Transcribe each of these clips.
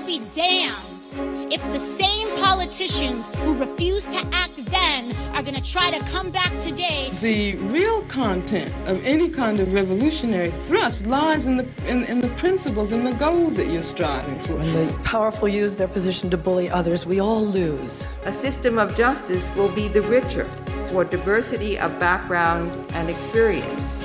be damned if the same politicians who refused to act then are going to try to come back today. The real content of any kind of revolutionary thrust lies in the principles and the goals that you're striving for. When the powerful use their position to bully others, we all lose. A system of justice will be the richer for diversity of background and experience.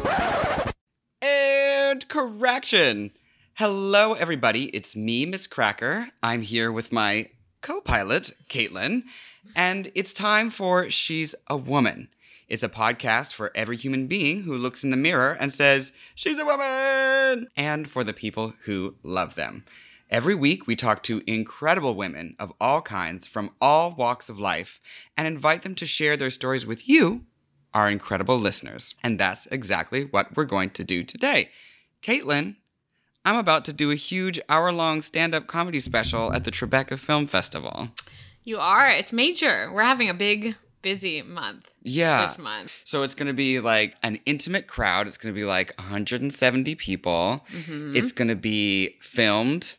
And correction. Hello, everybody. It's me, Miss Cracker. I'm here with my co-pilot, Caitlin, and it's time for She's a Woman. It's a podcast for every human being who looks in the mirror and says, "She's a woman!" and for the people who love them. Every week, we talk to incredible women of all kinds from all walks of life and invite them to share their stories with you, our incredible listeners. And that's exactly what we're going to do today. Caitlin, I'm about to do a huge hour-long stand-up comedy special at the Tribeca Film Festival. You are? It's major. We're having a big, busy month. Yeah. This month. So it's going to be like an intimate crowd. It's going to be like 170 people. Mm-hmm. It's going to be filmed,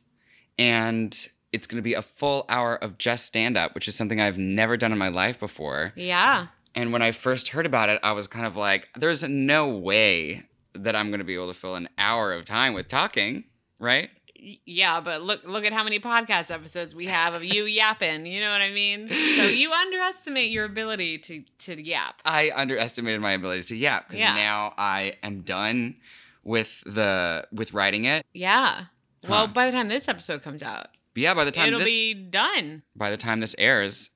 and it's going to be a full hour of just stand-up, which is something I've never done in my life before. Yeah. And when I first heard about it, I was kind of like, there's no way that I'm going to be able to fill an hour of time with talking, right? Yeah, but look at how many podcast episodes we have of you yapping. You know what I mean? So you underestimate your ability to yap. I underestimated my ability to yap because now I am done with writing it. Yeah. Well, by the time this episode comes out, by the time it'll be done. By the time this airs,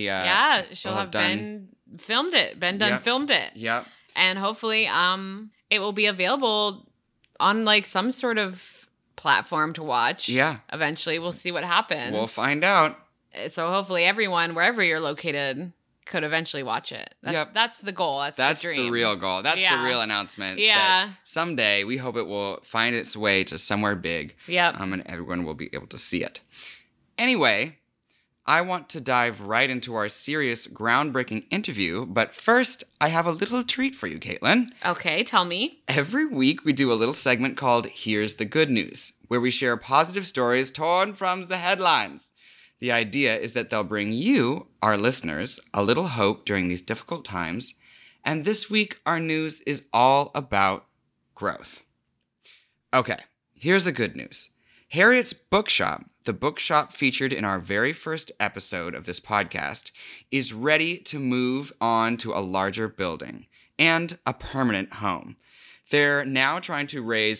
she'll have been filmed it. Filmed it. Yep. And hopefully, it will be available on like some sort of platform to watch. Yeah. Eventually, we'll see what happens. We'll find out. So hopefully everyone, wherever you're located, could eventually watch it. That's the goal. That's the dream. That's the real goal. That's the real announcement. Yeah. That someday, we hope it will find its way to somewhere big. Yep. And everyone will be able to see it. Anyway, I want to dive right into our serious, groundbreaking interview, but first, I have a little treat for you, Caitlin. Okay, tell me. Every week, we do a little segment called Here's the Good News, where we share positive stories torn from the headlines. The idea is that they'll bring you, our listeners, a little hope during these difficult times, and this week, our news is all about growth. Okay, here's the good news. Harriet's Bookshop, the bookshop featured in our very first episode of this podcast, is ready to move on to a larger building and a permanent home. They're now trying to raise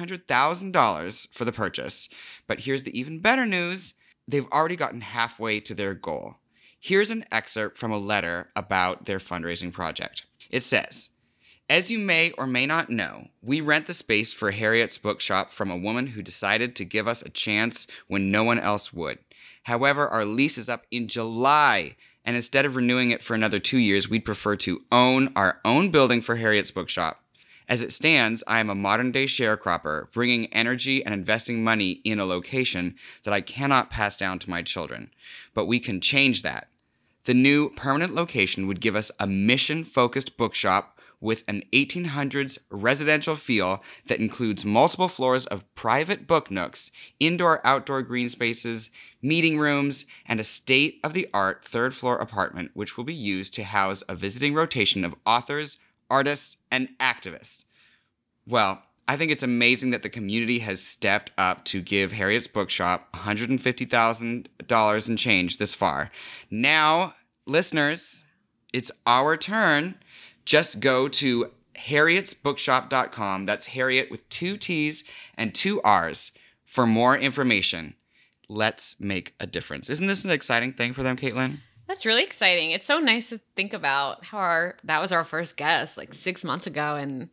$300,000 for the purchase, but here's the even better news. They've already gotten halfway to their goal. Here's an excerpt from a letter about their fundraising project. It says, "As you may or may not know, we rent the space for Harriet's Bookshop from a woman who decided to give us a chance when no one else would. However, our lease is up in July, and instead of renewing it for another 2 years, we'd prefer to own our own building for Harriet's Bookshop. As it stands, I am a modern-day sharecropper, bringing energy and investing money in a location that I cannot pass down to my children. But we can change that. The new permanent location would give us a mission-focused bookshop with an 1800s residential feel that includes multiple floors of private book nooks, indoor-outdoor green spaces, meeting rooms, and a state-of-the-art third-floor apartment which will be used to house a visiting rotation of authors, artists, and activists." Well, I think it's amazing that the community has stepped up to give Harriet's Bookshop $150,000 and change this far. Now, listeners, it's our turn. Just go to harrietsbookshop.com. That's Harriet with 2 T's and 2 R's for more information. Let's make a difference. Isn't this an exciting thing for them, Caitlin? That's really exciting. It's so nice to think about how that was our first guest like 6 months ago, and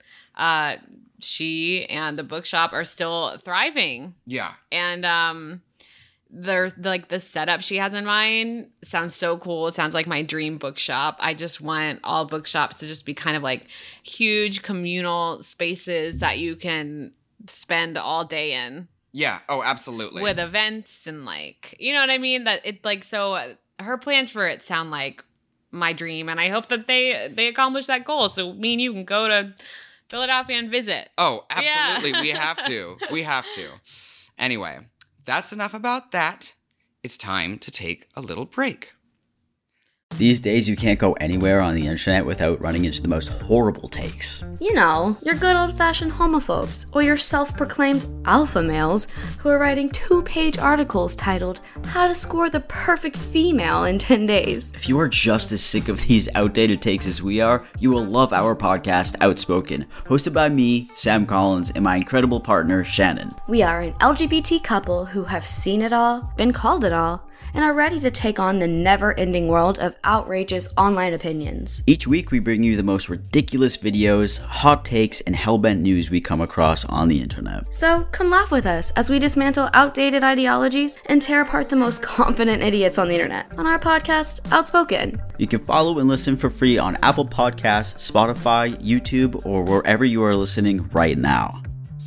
she and the bookshop are still thriving. Yeah. And there's like the setup she has in mind sounds so cool. It sounds like my dream bookshop. I just want all bookshops to just be kind of like huge communal spaces that you can spend all day in. Yeah. Oh, absolutely. With events and like, you know what I mean? That it like, so her plans for it sound like my dream, and I hope that they accomplish that goal. So me and you can go to Philadelphia and visit. Oh, absolutely. Yeah. We have to. We have to. Anyway, that's enough about that. It's time to take a little break. These days, you can't go anywhere on the internet without running into the most horrible takes. You know, your good old-fashioned homophobes, or your self-proclaimed alpha males who are writing 2-page articles titled, How to Score the Perfect Female in 10 Days. If you are just as sick of these outdated takes as we are, you will love our podcast, Outspoken, hosted by me, Sam Collins, and my incredible partner, Shannon. We are an LGBT couple who have seen it all, been called it all, and are ready to take on the never-ending world of outrageous online opinions. Each week, we bring you the most ridiculous videos, hot takes, and hellbent news we come across on the internet. So come laugh with us as we dismantle outdated ideologies and tear apart the most confident idiots on the internet on our podcast, Outspoken. You can follow and listen for free on Apple Podcasts, Spotify, YouTube, or wherever you are listening right now.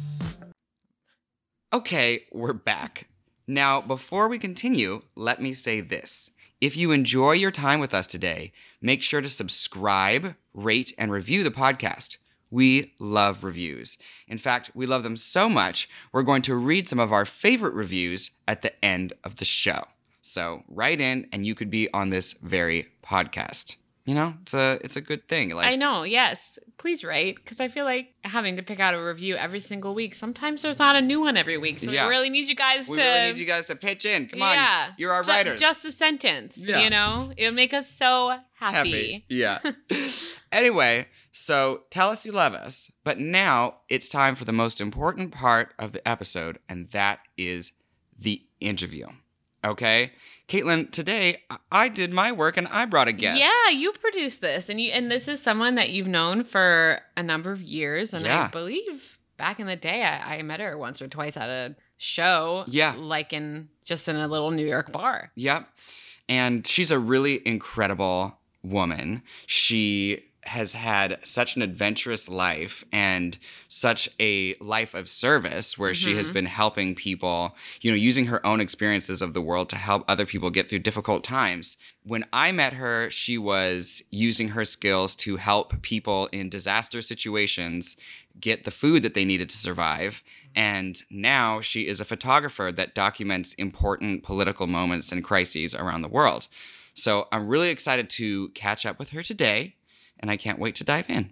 Okay, we're back. Now, before we continue, let me say this. If you enjoy your time with us today, make sure to subscribe, rate, and review the podcast. We love reviews. In fact, we love them so much, we're going to read some of our favorite reviews at the end of the show. So write in and you could be on this very podcast. You know, it's a good thing. I know, yes. Please write, because I feel like having to pick out a review every single week. Sometimes there's not a new one every week, so we really need you guys to pitch in. Come on, you're our writers. Just a sentence, you know? It would make us so happy. Yeah. Anyway, so tell us you love us, but now it's time for the most important part of the episode, and that is the interview. Okay? Caitlin, today I did my work and I brought a guest. Yeah, you produced this, and this is someone that you've known for a number of years, and I believe back in the day I met her once or twice at a show. Yeah. Like in a little New York bar. Yep. And she's a really incredible woman. She has had such an adventurous life and such a life of service where she has been helping people, you know, using her own experiences of the world to help other people get through difficult times. When I met her, she was using her skills to help people in disaster situations get the food that they needed to survive. And now she is a photographer that documents important political moments and crises around the world. So I'm really excited to catch up with her today. And I can't wait to dive in.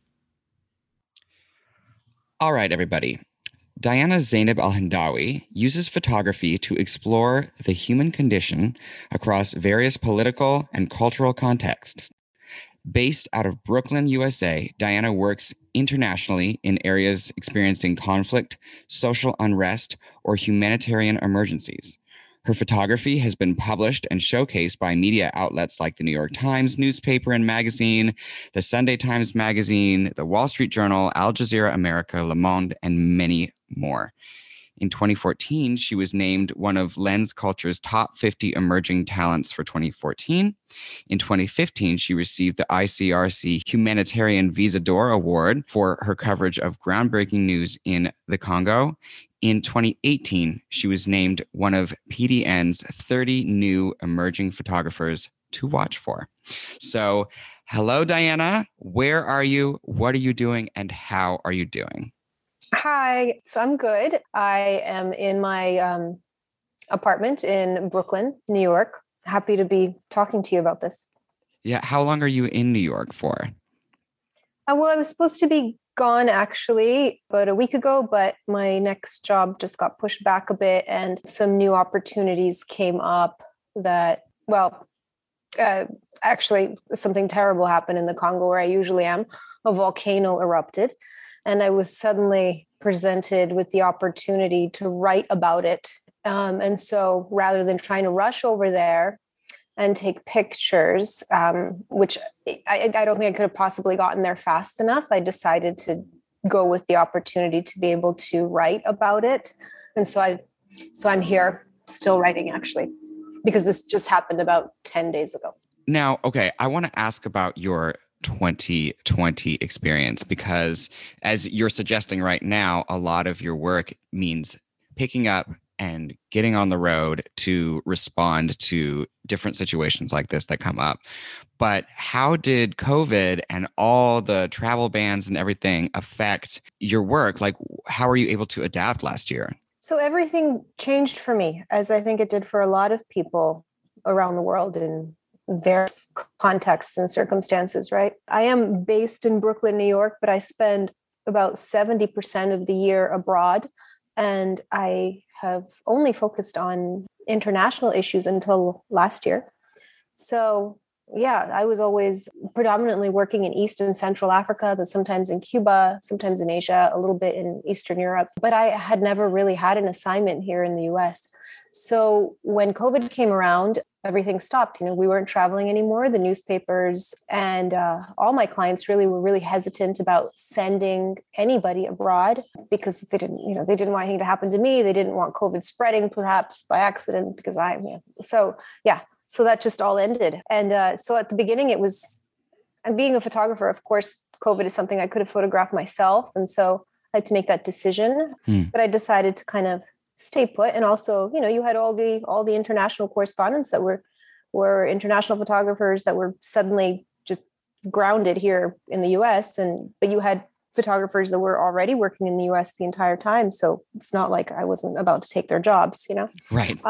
All right, everybody. Diana Zainab Al-Hindawi uses photography to explore the human condition across various political and cultural contexts. Based out of Brooklyn, USA, Diana works internationally in areas experiencing conflict, social unrest, or humanitarian emergencies. Her photography has been published and showcased by media outlets like the New York Times newspaper and magazine, the Sunday Times Magazine, the Wall Street Journal, Al Jazeera America, Le Monde, and many more. In 2014, she was named one of Lens Culture's top 50 emerging talents for 2014. In 2015, she received the ICRC Humanitarian Visa d'Or Award for her coverage of groundbreaking news in the Congo. In 2018, she was named one of PDN's 30 new emerging photographers to watch for. So, hello, Diana. Where are you? What are you doing? And how are you doing? Hi. So I'm good. I am in my apartment in Brooklyn, New York. Happy to be talking to you about this. Yeah. How long are you in New York for? Well, I was supposed to be gone actually about a week ago, but my next job just got pushed back a bit and some new opportunities came up that, actually something terrible happened in the Congo where I usually am. A volcano erupted and I was suddenly presented with the opportunity to write about it. And so rather than trying to rush over there and take pictures, which I don't think I could have possibly gotten there fast enough, I decided to go with the opportunity to be able to write about it. And so I'm here still writing, actually, because this just happened about 10 days ago. Now, okay, I want to ask about your 2020 experience, because as you're suggesting right now, a lot of your work means picking up and getting on the road to respond to different situations like this that come up. But how did COVID and all the travel bans and everything affect your work? Like, how were you able to adapt last year? So everything changed for me, as I think it did for a lot of people around the world in various contexts and circumstances, right? I am based in Brooklyn, New York, but I spend about 70% of the year abroad. And I have only focused on international issues until last year. So yeah, I was always predominantly working in East and Central Africa, then sometimes in Cuba, sometimes in Asia, a little bit in Eastern Europe. But I had never really had an assignment here in the US. So when COVID came around, everything stopped. We weren't traveling anymore. The newspapers and all my clients really were really hesitant about sending anybody abroad because they didn't want anything to happen to me. They didn't want COVID spreading perhaps by accident because So that just all ended. And so at the beginning, and being a photographer, of course, COVID is something I could have photographed myself. And so I had to make that decision. But I decided to kind of stay put. And also, you had all the international correspondents that were international photographers that were suddenly just grounded here in the US. But you had photographers that were already working in the US the entire time. So it's not like I wasn't about to take their jobs, Right.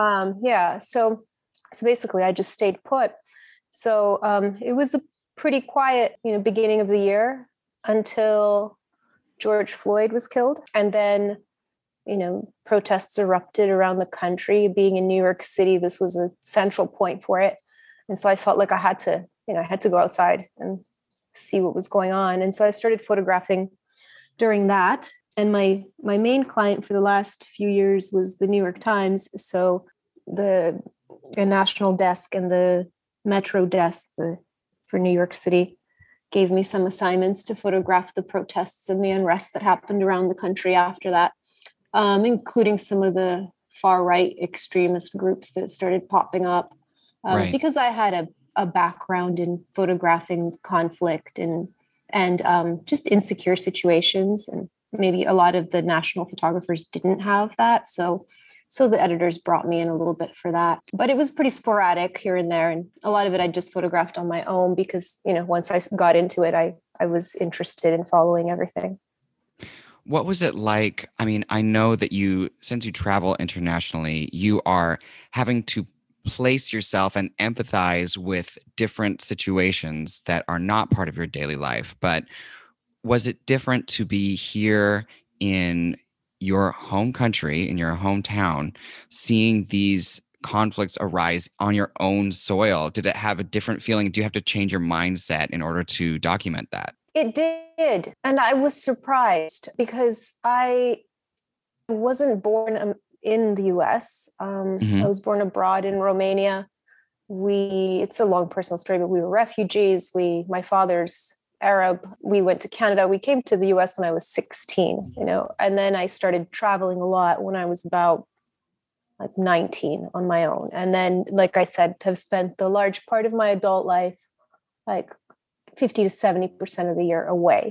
So basically, I just stayed put. So it was a pretty quiet, beginning of the year until George Floyd was killed. And then, protests erupted around the country. Being in New York City, this was a central point for it. And so I felt like I had to go outside and see what was going on. And so I started photographing during that. And my main client for the last few years was the New York Times. So the national desk and the metro desk for New York City gave me some assignments to photograph the protests and the unrest that happened around the country after that, including some of the far-right extremist groups that started popping up. Because I had a background in photographing conflict and just insecure situations, and maybe a lot of the national photographers didn't have that. So the editors brought me in a little bit for that, but it was pretty sporadic here and there. And a lot of it I just photographed on my own because, once I got into it, I was interested in following everything. What was it like? I mean, I know that since you travel internationally, you are having to place yourself and empathize with different situations that are not part of your daily life. But was it different to be here in your home country, in your hometown, seeing these conflicts arise on your own soil? Did it have a different feeling? Do you have to change your mindset in order to document that? It did. And I was surprised because I wasn't born in the US. I was born abroad in Romania. It's a long personal story, but we were refugees. My father's Arab. We went to Canada. We came to the US when I was 16, and then I started traveling a lot when I was about 19 on my own. And then, like I said, have spent the large part of my adult life, 50 to 70% of the year away,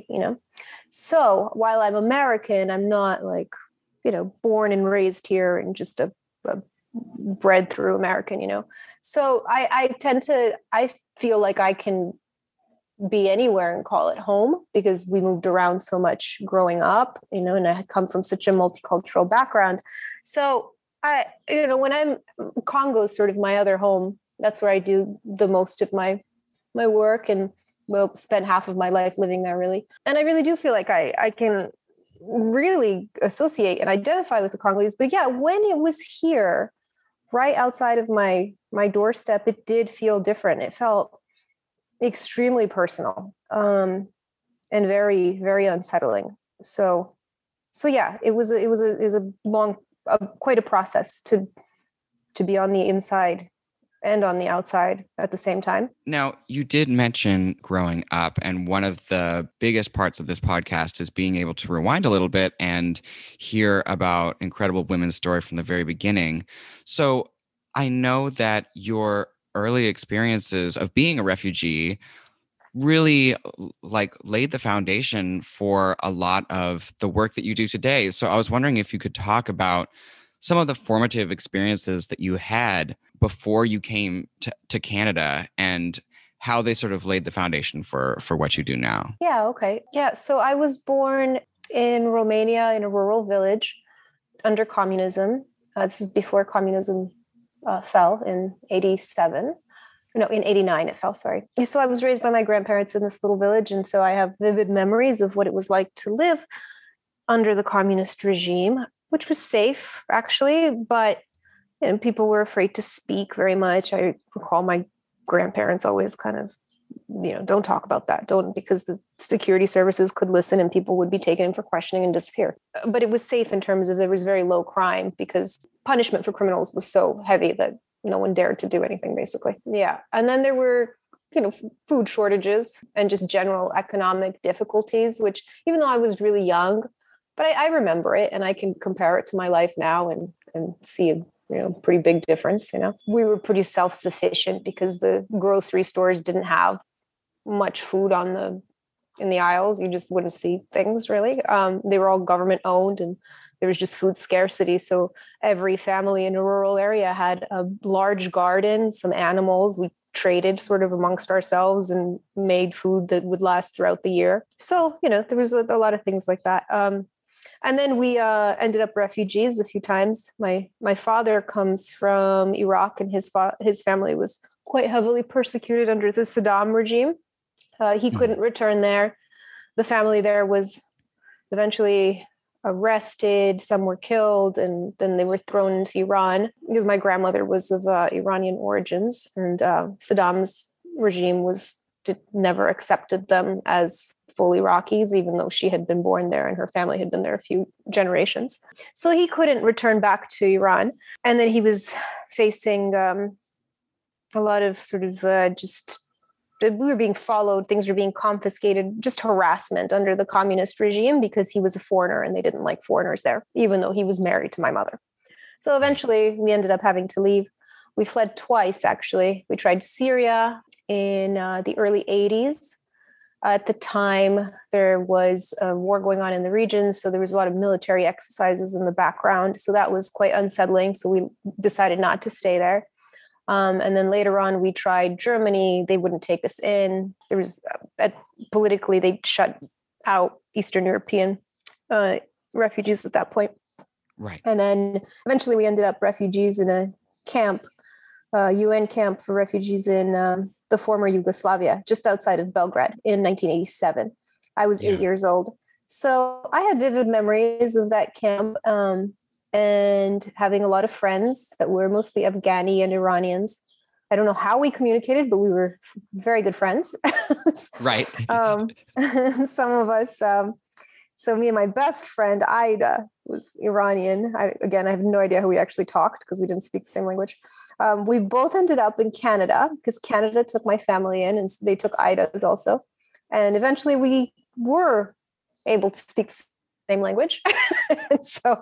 So while I'm American, I'm not born and raised here and just a bred through American, So I feel like I can be anywhere and call it home because we moved around so much growing up, and I come from such a multicultural background. So when Congo's sort of my other home, that's where I do the most of my work and will spend half of my life living there really. And I really do feel like I can really associate and identify with the Congolese. But yeah, when it was here, right outside of my doorstep, it did feel different. It felt extremely personal and very, very unsettling. So yeah, it was a long, quite a process to be on the inside and on the outside at the same time. Now, you did mention growing up, and one of the biggest parts of this podcast is being able to rewind a little bit and hear about incredible women's story from the very beginning. So I know that your early experiences of being a refugee really laid the foundation for a lot of the work that you do today. So I was wondering if you could talk about some of the formative experiences that you had before you came to Canada and how they sort of laid the foundation for what you do now. Yeah. Okay. Yeah. So I was born in Romania in a rural village. under communism. This is before communism fell in 87. No, in 89 it fell, sorry. So I was raised by my grandparents in this little village, and so I have vivid memories of what it was like to live under the communist regime, which was safe, actually, but people were afraid to speak very much. I recall my grandparents always kind of, don't talk about that, because the security services could listen and people would be taken in for questioning and disappear. But it was safe in terms of there was very low crime because punishment for criminals was so heavy that no one dared to do anything, basically. Yeah. And then there were, food shortages and just general economic difficulties, which even though I was really young, but I remember it and I can compare it to my life now and see a pretty big difference. We were pretty self-sufficient because the grocery stores didn't have much food in the aisles. You just wouldn't see things really. They were all government owned and there was just food scarcity. So every family in a rural area had a large garden, some animals. We traded sort of amongst ourselves and made food that would last throughout the year. So, there was a lot of things like that. And then we ended up refugees a few times. My father comes from Iraq, and his family was quite heavily persecuted under the Saddam regime. He couldn't return there. The family there was eventually arrested. Some were killed, and then they were thrown into Iran because my grandmother was of Iranian origins, and Saddam's regime never accepted them as full Iraqis, even though she had been born there and her family had been there a few generations. So he couldn't return back to Iran. And then he was facing a lot of sort of we were being followed, things were being confiscated, just harassment under the communist regime because he was a foreigner and they didn't like foreigners there, even though he was married to my mother. So eventually we ended up having to leave. We fled twice, actually. We tried Syria in the early 80s. At the time, there was a war going on in the region, so there was a lot of military exercises in the background. So that was quite unsettling. So we decided not to stay there. And then later on, we tried Germany. They wouldn't take us in. There was politically, they shut out Eastern European refugees at that point. Right. And then eventually we ended up refugees in a camp, UN camp for refugees in the former Yugoslavia, just outside of Belgrade in 1987. I was 8 years old. So I had vivid memories of that camp. And having a lot of friends that were mostly Afghani and Iranians. I don't know how we communicated, but we were very good friends. Right. Some of us, so me and my best friend, Ida, was Iranian. I have no idea how we actually talked because we didn't speak the same language. We both ended up in Canada because Canada took my family in and they took Ida's also. And eventually we were able to speak the same language. and so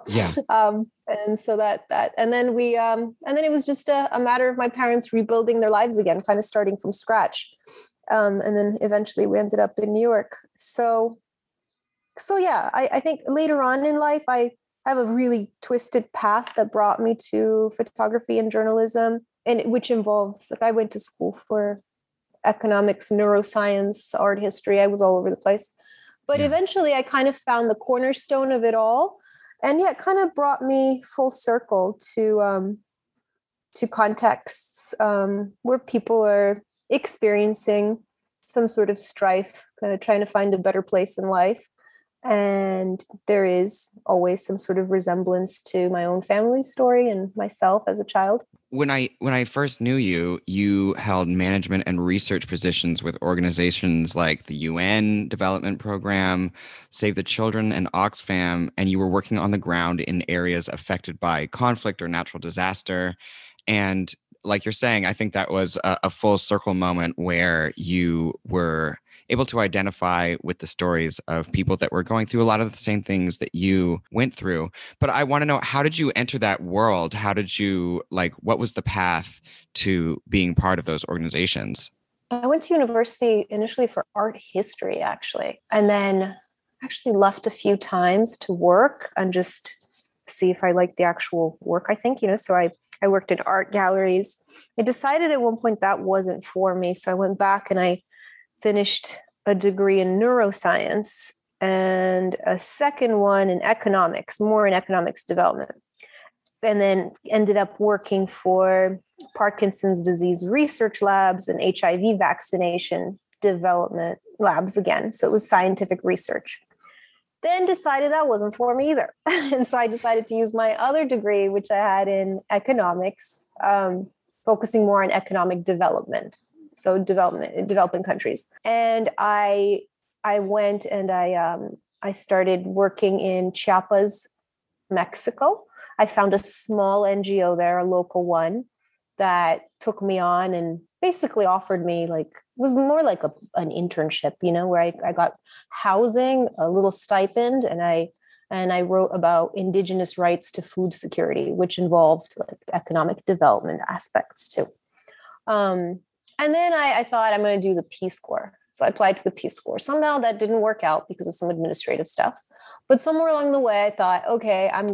that and then we and then it was just a matter of my parents rebuilding their lives again, kind of starting from scratch. And then eventually we ended up in New York. So yeah, I think later on in life I have a really twisted path that brought me to photography and journalism, and which involves, like, I went to school for economics, neuroscience, art history. I was all over the place. But eventually I kind of found the cornerstone of it all. And it kind of brought me full circle to contexts where people are experiencing some sort of strife, kind of trying to find a better place in life. And there is always some sort of resemblance to my own family story and myself as a child. When I first knew you, you held management and research positions with organizations like the UN Development Program, Save the Children, and Oxfam, and you were working on the ground in areas affected by conflict or natural disaster. And like you're saying, I think that was a full circle moment where you were able to identify with the stories of people that were going through a lot of the same things that you went through. But I want to know, how did you enter that world? How did you, what was the path to being part of those organizations? I went to university initially for art history, actually, and then actually left a few times to work and just see if I liked the actual work, I think, so I worked in art galleries. I decided at one point that wasn't for me. So I went back and I finished a degree in neuroscience and a second one in economics, more in economics development. And then ended up working for Parkinson's disease research labs and HIV vaccination development labs again. So it was scientific research. Then decided that wasn't for me either. And so I decided to use my other degree, which I had in economics, focusing more on economic development. So development in developing countries. And I went and I started working in Chiapas, Mexico. I found a small NGO there, a local one, that took me on and basically offered me was more like an internship, where I got housing, a little stipend, and I wrote about indigenous rights to food security, which involved economic development aspects too. And then I thought I'm going to do the Peace Corps. So I applied to the Peace Corps. Somehow that didn't work out because of some administrative stuff. But somewhere along the way, I thought, okay, I'm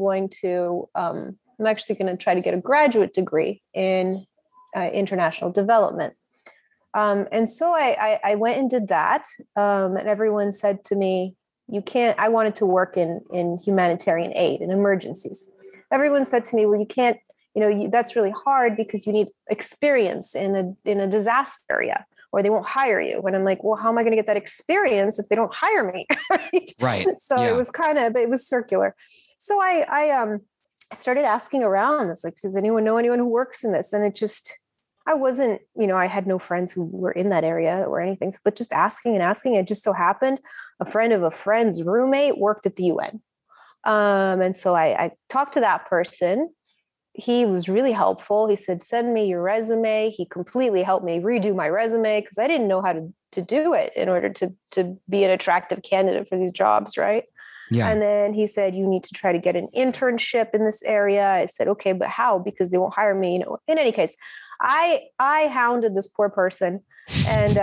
actually going to try to get a graduate degree in international development. And so I went and did that. And everyone said to me, you can't, I wanted to work in humanitarian aid and emergencies. Everyone said to me, well, you can't, that's really hard because you need experience in a disaster area, or they won't hire you. And I'm like, well, how am I going to get that experience if they don't hire me? Right. So yeah. it was circular. So I started asking around. It's like, does anyone know anyone who works in this? And I wasn't, I had no friends who were in that area or anything, but just asking and asking. It just so happened a friend of a friend's roommate worked at the UN. And so I talked to that person. He was really helpful. He said, send me your resume. He completely helped me redo my resume because I didn't know how to do it in order to be an attractive candidate for these jobs, right? Yeah. And then he said, you need to try to get an internship in this area. I said, okay, but how? Because they won't hire me. In any case, I hounded this poor person, and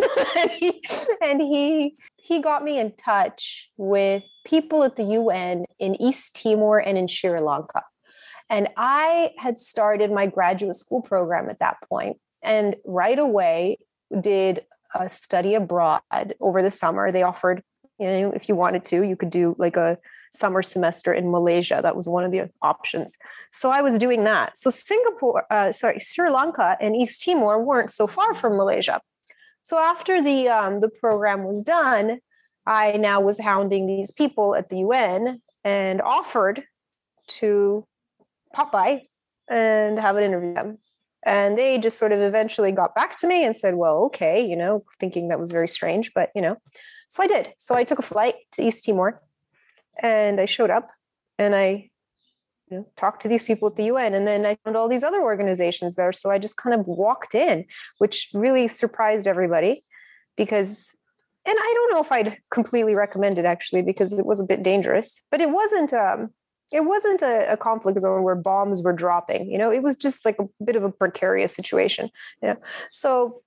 he got me in touch with people at the UN in East Timor and in Sri Lanka. And I had started my graduate school program at that point, and right away did a study abroad over the summer. They offered, if you wanted to, you could do like a summer semester in Malaysia. That was one of the options. So I was doing that. So Sri Lanka and East Timor weren't so far from Malaysia. So after the program was done, I now was hounding these people at the UN and offered to pop by and have an interview with them. And they just sort of eventually got back to me and said, well, okay, thinking that was very strange, but, so I did. So I took a flight to East Timor and I showed up and I talked to these people at the UN, and then I found all these other organizations there. So I just kind of walked in, which really surprised everybody because, and I don't know if I'd completely recommend it actually, because it was a bit dangerous, but it wasn't a conflict zone where bombs were dropping. It was just like a bit of a precarious situation. So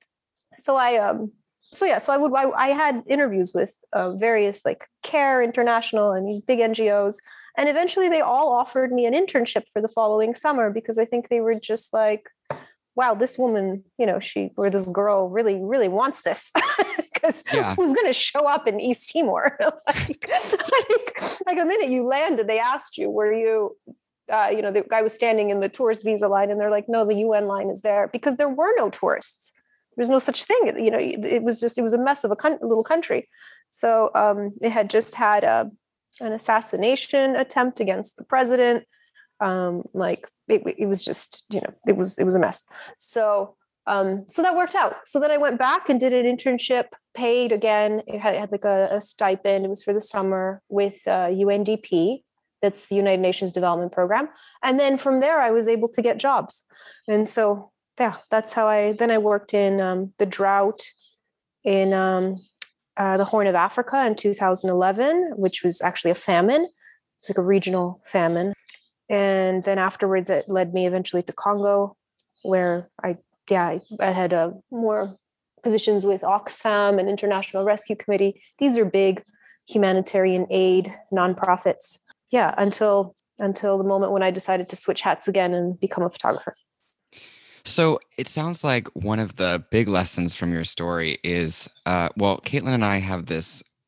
I had interviews with various like CARE International and these big NGOs. And eventually they all offered me an internship for the following summer because I think they were just like, wow, this woman, this girl really, really wants this. Because who's going to show up in East Timor? like a minute you landed, they asked you, were you, the guy was standing in the tourist visa line, and they're like, no, the UN line is there, because there were no tourists. There's no such thing. It was a mess of a little country. So it had just had an assassination attempt against the president. It was just, it was a mess. So that worked out. So then I went back and did an internship, paid again. It had like a stipend. It was for the summer with UNDP. That's the United Nations Development Program. And then from there, I was able to get jobs. And so, that's how I worked in the drought in the Horn of Africa in 2011, which was actually a famine. It was like a regional famine. And then afterwards, it led me eventually to Congo, where I had more positions with Oxfam and International Rescue Committee. These are big humanitarian aid nonprofits. Yeah, until the moment when I decided to switch hats again and become a photographer. So it sounds like one of the big lessons from your story is, Caitlin and I have this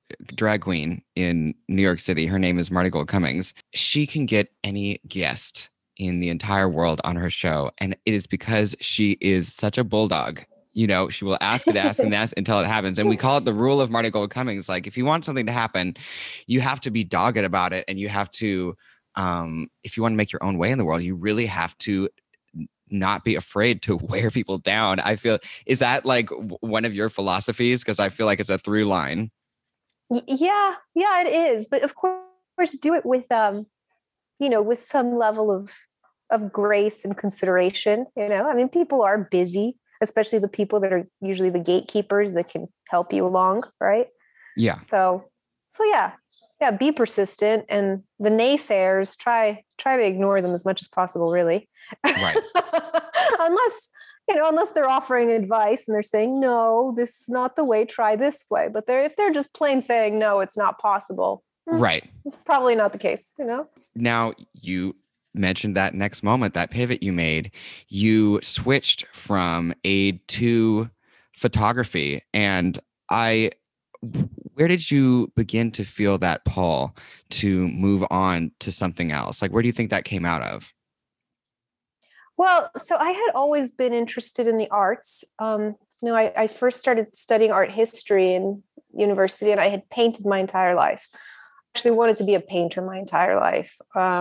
drag queen in New York City. Her name is Marty Gold Cummings. She can get any guest in the entire world on her show. And it is because she is such a bulldog. She will ask and ask and ask until it happens. And we call it the rule of Marty Gold Cummings. Like, if you want something to happen, you have to be dogged about it. And you have to, if you want to make your own way in the world, you really have to not be afraid to wear people down. I feel, is that like one of your philosophies? Because I feel like it's a through line. Yeah, it is. But of course, do it with, with some level of grace and consideration. I mean, people are busy, especially the people that are usually the gatekeepers that can help you along, right? Yeah. So yeah, be persistent, and the naysayers, try to ignore them as much as possible, really. Right. unless they're offering advice and they're saying, no, this is not the way, try this way. But if they're just plain saying, no, it's not possible. Right. It's probably not the case, Now, you mentioned that next moment, that pivot you made, you switched from aid to photography. And where did you begin to feel that pull to move on to something else? Like, where do you think that came out of? Well, so I had always been interested in the arts. I first started studying art history in university, and I had painted my entire life. Actually wanted to be a painter my entire life,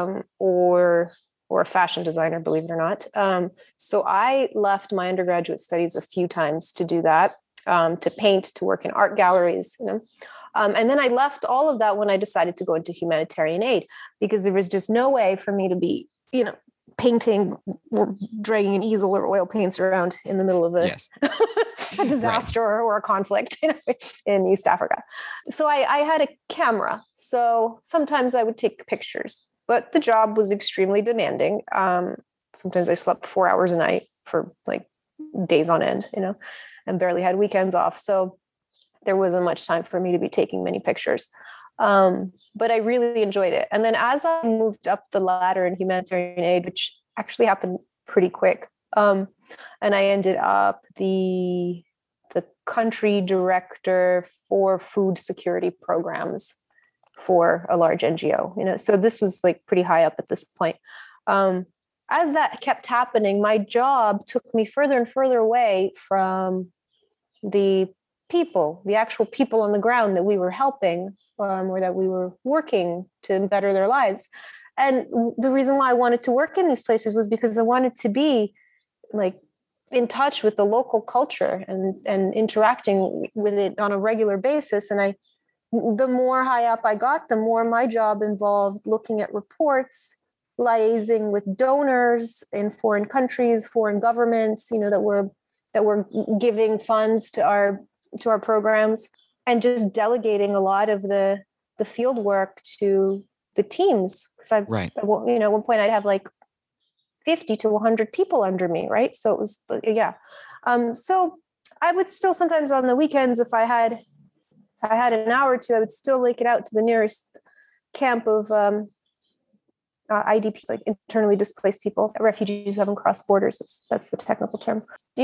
or a fashion designer, believe it or not. So I left my undergraduate studies a few times to do that, to paint, to work in art galleries, and then I left all of that when I decided to go into humanitarian aid, because there was just no way for me to be, painting or dragging an easel or oil paints around in the middle of a disaster or a conflict in East Africa. So I had a camera. So sometimes I would take pictures, but the job was extremely demanding. Sometimes I slept 4 hours a night for like days on end, and barely had weekends off. So there wasn't much time for me to be taking many pictures. But I really enjoyed it. And then as I moved up the ladder in humanitarian aid, which actually happened pretty quick, and I ended up the country director for food security programs for a large NGO, so this was like pretty high up at this point. As that kept happening, my job took me further and further away from the actual people on the ground that we were helping, or that we were working to better their lives. And the reason why I wanted to work in these places was because I wanted to be like in touch with the local culture and interacting with it on a regular basis. And the more high up I got, the more my job involved looking at reports, liaising with donors in foreign countries, foreign governments, that were giving funds to our programs, and just delegating a lot of the field work to the teams. Because at one point I'd have like 50 to 100 people under me, right? So it was, so I would still sometimes on the weekends, if I had an hour or two, I would still lake it out to the nearest camp of IDPs, like internally displaced people, refugees who haven't crossed borders. That's the technical term.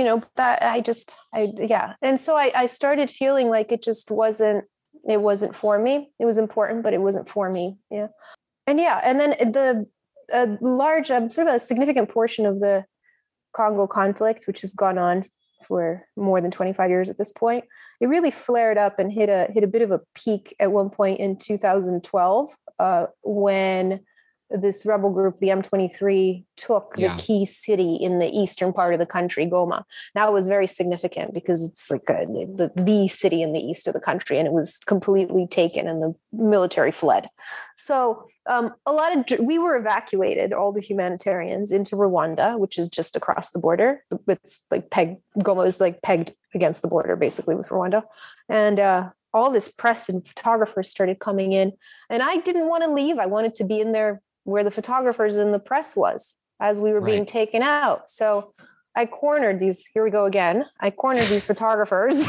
And so I started feeling like it wasn't for me. It was important, but it wasn't for me. Yeah. And then sort of a significant portion of the Congo conflict, which has gone on for more than 25 years at this point, it really flared up and hit a bit of a peak at one point in 2012, when this rebel group, the M23, took the key city in the eastern part of the country, Goma. Now it was very significant because it's like the city in the east of the country, and it was completely taken and the military fled. So we were evacuated, all the humanitarians, into Rwanda, which is just across the border. It's like Goma is like pegged against the border basically with Rwanda. And all this press and photographers started coming in, and I didn't want to leave. I wanted to be in there where the photographers and the press was as we were being taken out. So I cornered these, here we go again. I cornered these photographers.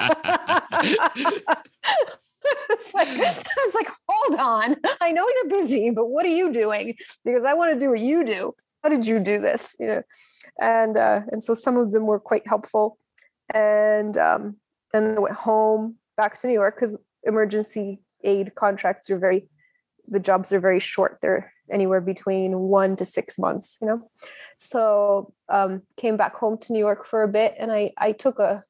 I was like, hold on. I know you're busy, but what are you doing? Because I want to do what you do. How did you do this? And so some of them were quite helpful. And then I went home back to New York because emergency aid contracts the jobs are very short. They're anywhere between 1 to 6 months, So came back home to New York for a bit, and I took a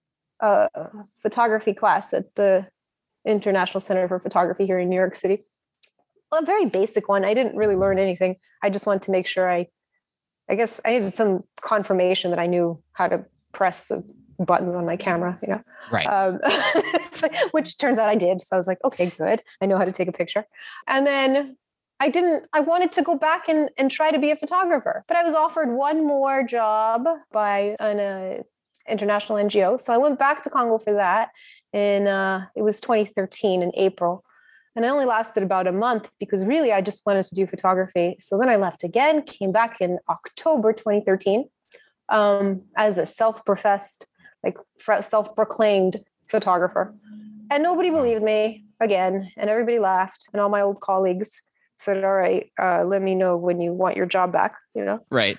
photography class at the International Center for Photography here in New York City. A very basic one. I didn't really learn anything. I just wanted to make sure I guess I needed some confirmation that I knew how to press the buttons on my camera, Right. Which turns out I did. So I was like, okay, good. I know how to take a picture. And then I wanted to go back and try to be a photographer, but I was offered one more job by an international NGO. So I went back to Congo for that. And it was 2013 in April. And I only lasted about a month because really I just wanted to do photography. So then I left again, came back in October 2013 as a self-professed, self-proclaimed photographer. And nobody believed me again. And everybody laughed. And all my old colleagues said, all right, let me know when you want your job back, Right.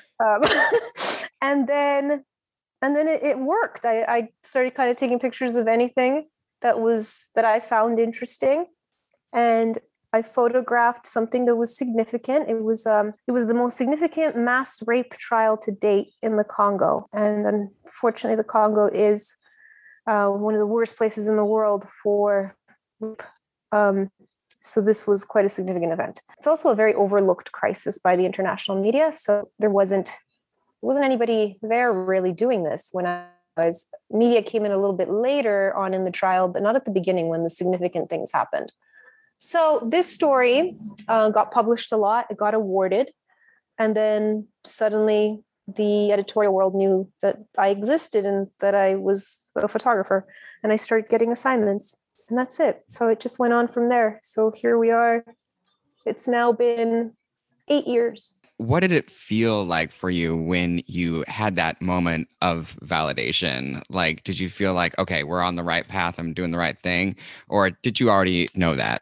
And then it worked. I started kind of taking pictures of anything that I found interesting. And I photographed something that was significant. It was the most significant mass rape trial to date in the Congo. And unfortunately, the Congo is one of the worst places in the world for rape. So this was quite a significant event. It's also a very overlooked crisis by the international media. So there wasn't anybody there really doing this media came in a little bit later on in the trial, but not at the beginning when the significant things happened. So this story got published a lot. It got awarded. And then suddenly the editorial world knew that I existed and that I was a photographer. And I started getting assignments. And that's it. So it just went on from there. So here we are. It's now been 8 years. What did it feel like for you when you had that moment of validation? Like, did you feel like, okay, we're on the right path, I'm doing the right thing? Or did you already know that?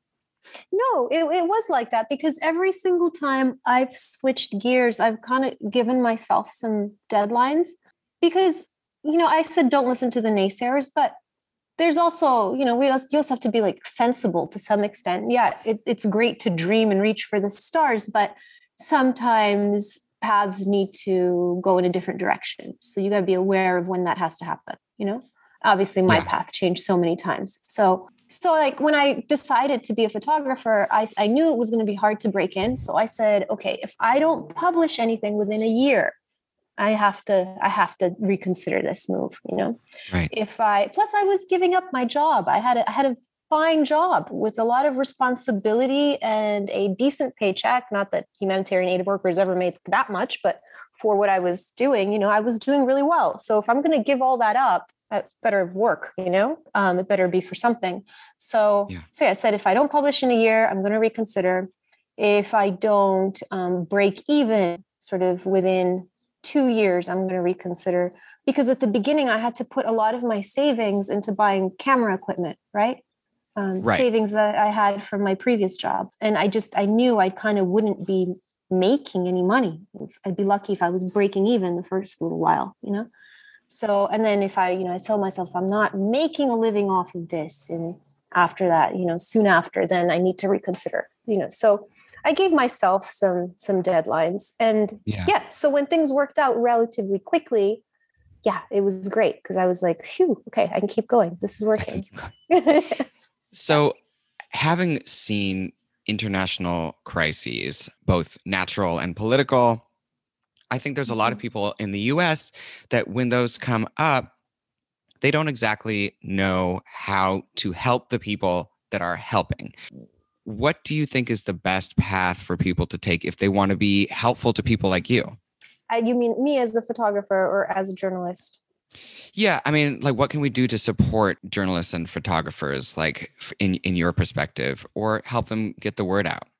No, it was like that because every single time I've switched gears, I've kind of given myself some deadlines because, I said, don't listen to the naysayers, but there's also, you also have to be like sensible to some extent. Yeah, it's great to dream and reach for the stars, but sometimes paths need to go in a different direction. So you got to be aware of when that has to happen, Obviously my path changed so many times. So like when I decided to be a photographer, I knew it was going to be hard to break in. So I said, okay, if I don't publish anything within a year, I have to reconsider this move, Right. Plus I was giving up my job. I had a fine job with a lot of responsibility and a decent paycheck. Not that humanitarian aid workers ever made that much, but for what I was doing, I was doing really well. So if I'm going to give all that up, it better work, it better be for something. So I said, if I don't publish in a year, I'm going to reconsider. If I don't break even sort of within 2 years, I'm going to reconsider. Because at the beginning, I had to put a lot of my savings into buying camera equipment, right? Savings that I had from my previous job. And I knew I kind of wouldn't be making any money. I'd be lucky if I was breaking even the first little while, So, and then if I tell myself I'm not making a living off of this, and after that, soon after, then I need to reconsider, So I gave myself some deadlines, and so when things worked out relatively quickly, it was great because I was like, phew, okay, I can keep going. This is working. So having seen international crises, both natural and political, I think there's a lot of people in the US that when those come up, they don't exactly know how to help the people that are helping. What do you think is the best path for people to take if they want to be helpful to people like you? You mean me as a photographer or as a journalist? Yeah, I mean, like, what can we do to support journalists and photographers, like in your perspective, or help them get the word out?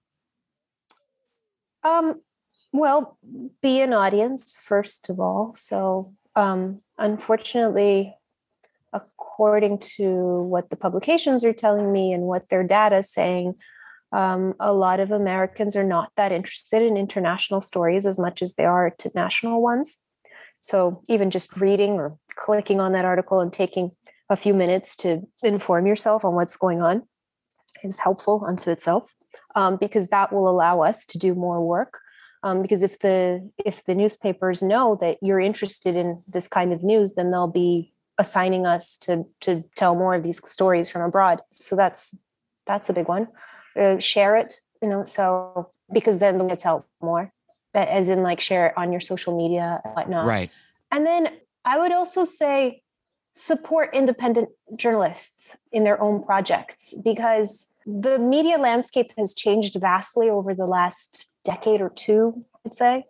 Well, be an audience, first of all. So, unfortunately, according to what the publications are telling me and what their data is saying, a lot of Americans are not that interested in international stories as much as they are to national ones. So even just reading or clicking on that article and taking a few minutes to inform yourself on what's going on is helpful unto itself, because that will allow us to do more work. Because if the newspapers know that you're interested in this kind of news, then they'll be assigning us to tell more of these stories from abroad. So that's a big one. Share it, so because then they'll get out more, as in like share it on your social media and whatnot. Right. And then I would also say support independent journalists in their own projects, because the media landscape has changed vastly over the last decade or two, I'd say.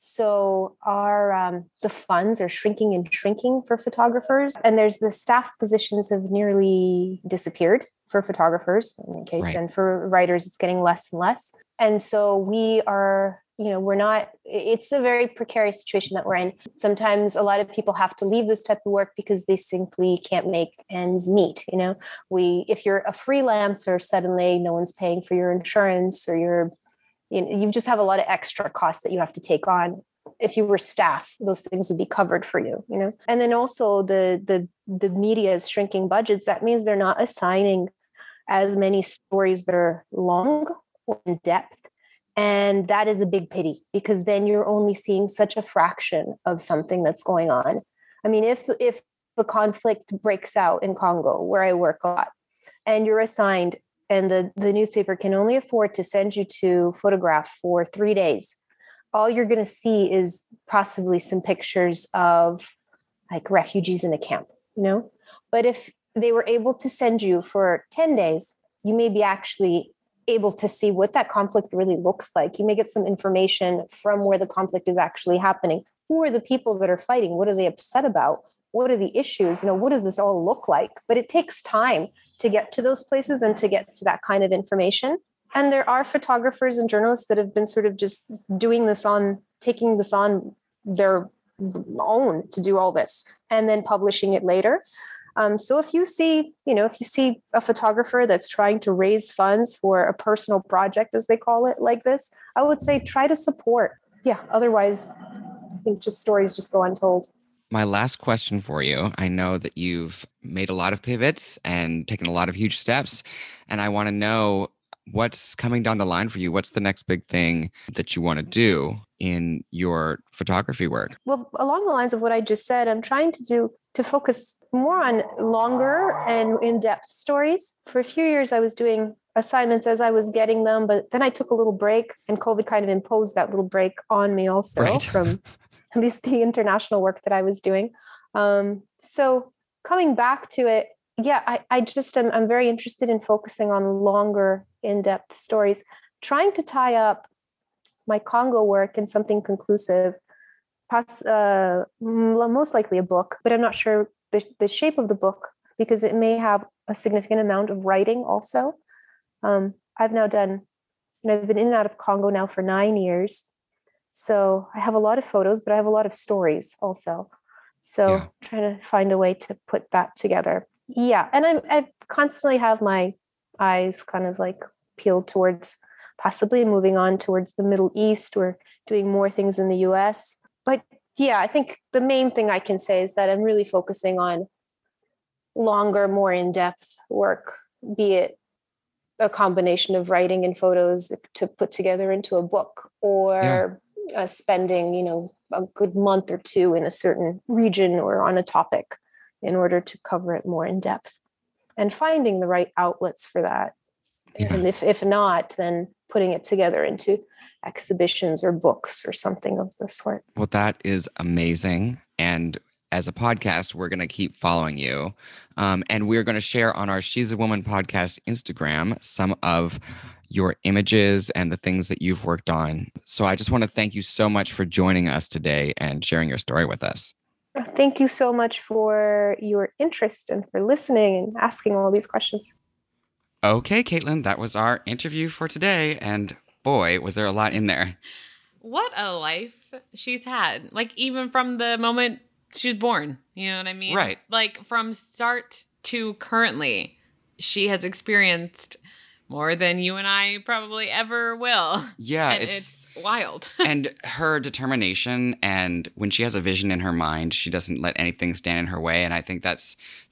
So the funds are shrinking and shrinking for photographers, and there's the staff positions have nearly disappeared for photographers in any case, and for writers, it's getting less and less. And so we are, it's a very precarious situation that we're in. Sometimes a lot of people have to leave this type of work because they simply can't make ends meet. If you're a freelancer, suddenly no one's paying for your insurance, or you just have a lot of extra costs that you have to take on. If you were staff, those things would be covered for you, And then also the media's shrinking budgets. That means they're not assigning as many stories that are long or in depth. And that is a big pity, because then you're only seeing such a fraction of something that's going on. I mean, if the conflict breaks out in Congo, where I work a lot, and you're assigned, and the newspaper can only afford to send you to photograph for 3 days, all you're going to see is possibly some pictures of like refugees in a camp, But if they were able to send you for 10 days, you may be actually able to see what that conflict really looks like. You may get some information from where the conflict is actually happening. Who are the people that are fighting? What are they upset about? What are the issues? What does this all look like? But it takes time to get to those places and to get to that kind of information. And there are photographers and journalists that have been sort of just taking this on their own to do all this and then publishing it later. So if you see a photographer that's trying to raise funds for a personal project, as they call it, like this, I would say try to support. Yeah. Otherwise, I think stories just go untold. My last question for you. I know that you've made a lot of pivots and taken a lot of huge steps, and I want to know what's coming down the line for you. What's the next big thing that you want to do in your photography work? Well, along the lines of what I just said, I'm trying to focus more on longer and in-depth stories. For a few years, I was doing assignments as I was getting them, but then I took a little break, and COVID kind of imposed that little break on me also from at least the international work that I was doing. So coming back to it, I'm very interested in focusing on longer, in-depth stories, trying to tie up my Congo work in something conclusive, most likely a book, but I'm not sure the shape of the book, because it may have a significant amount of writing also. I've been in and out of Congo now for 9 years. So I have a lot of photos, but I have a lot of stories also. So trying to find a way to put that together. Yeah. And I constantly have my eyes kind of like peeled towards possibly moving on towards the Middle East or doing more things in the US. But yeah, I think the main thing I can say is that I'm really focusing on longer, more in-depth work, be it a combination of writing and photos to put together into a book, or spending, a good month or two in a certain region or on a topic in order to cover it more in depth, and finding the right outlets for that. Yeah. And if not, then putting it together into exhibitions or books or something of the sort. Well, that is amazing. And as a podcast, we're going to keep following you. And we're going to share on our She's a Woman podcast Instagram some of your images and the things that you've worked on. So I just want to thank you so much for joining us today and sharing your story with us. Thank you so much for your interest and for listening and asking all these questions. Okay, Caitlin, that was our interview for today. And boy, was there a lot in there. What a life she's had. Like, even from the moment she was born, you know what I mean? Right. Like, from start to currently, she has experienced more than you and I probably ever will. Yeah, and it's wild. And her determination, and when she has a vision in her mind, she doesn't let anything stand in her way. And I think that's like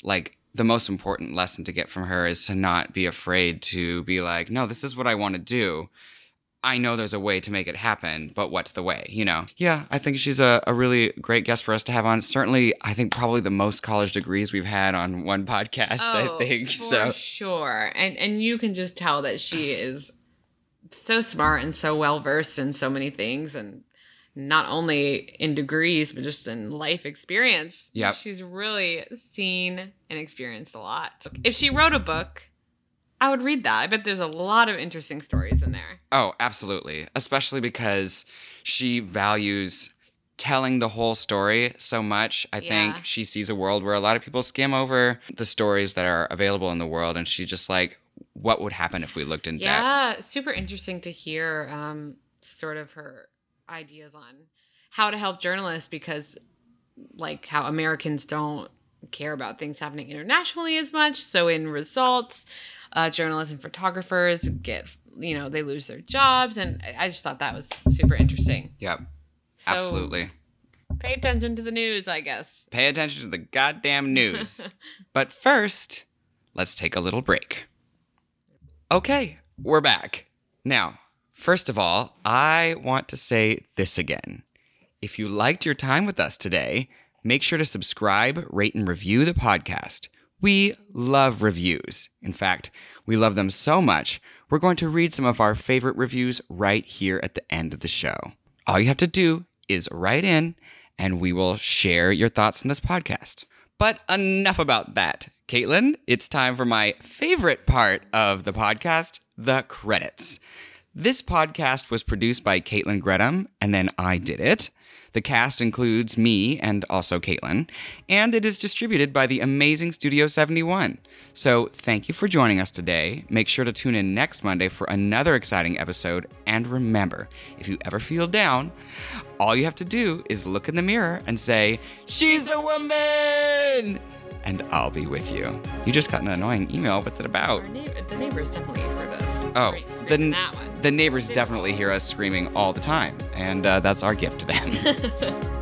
the most important lesson to get from her is to not be afraid to be like, no, this is what I want to do. I know there's a way to make it happen, but what's the way, you know? Yeah, I think she's a really great guest for us to have on. Certainly, I think probably the most college degrees we've had on one podcast, I think. For sure. And you can just tell that she is so smart and so well-versed in so many things, and not only in degrees, but just in life experience. Yep. She's really seen and experienced a lot. If she wrote a book, I would read that. I bet there's a lot of interesting stories in there. Oh, absolutely. Especially because she values telling the whole story so much. I think she sees a world where a lot of people skim over the stories that are available in the world, and she's just like, what would happen if we looked in depth? Yeah, super interesting to hear sort of her ideas on how to help journalists, because like how Americans don't care about things happening internationally as much. So in results, journalists and photographers get, they lose their jobs. And I just thought that was super interesting. Yep. So absolutely. Pay attention to the news, I guess. Pay attention to the goddamn news. But first, let's take a little break. Okay, we're back. Now, first of all, I want to say this again. If you liked your time with us today, make sure to subscribe, rate, and review the podcast. We love reviews. In fact, we love them so much, we're going to read some of our favorite reviews right here at the end of the show. All you have to do is write in, and we will share your thoughts on this podcast. But enough about that. Caitlin, it's time for my favorite part of the podcast, the credits. This podcast was produced by Caitlin Gretham, and then I did it. The cast includes me and also Caitlin, and it is distributed by the amazing Studio 71. So thank you for joining us today. Make sure to tune in next Monday for another exciting episode. And remember, if you ever feel down, all you have to do is look in the mirror and say, "She's a woman!" And I'll be with you. You just got an annoying email. What's it about? The neighbors definitely heard us. Oh, that one. The neighbors definitely hear us screaming all the time, and that's our gift to them.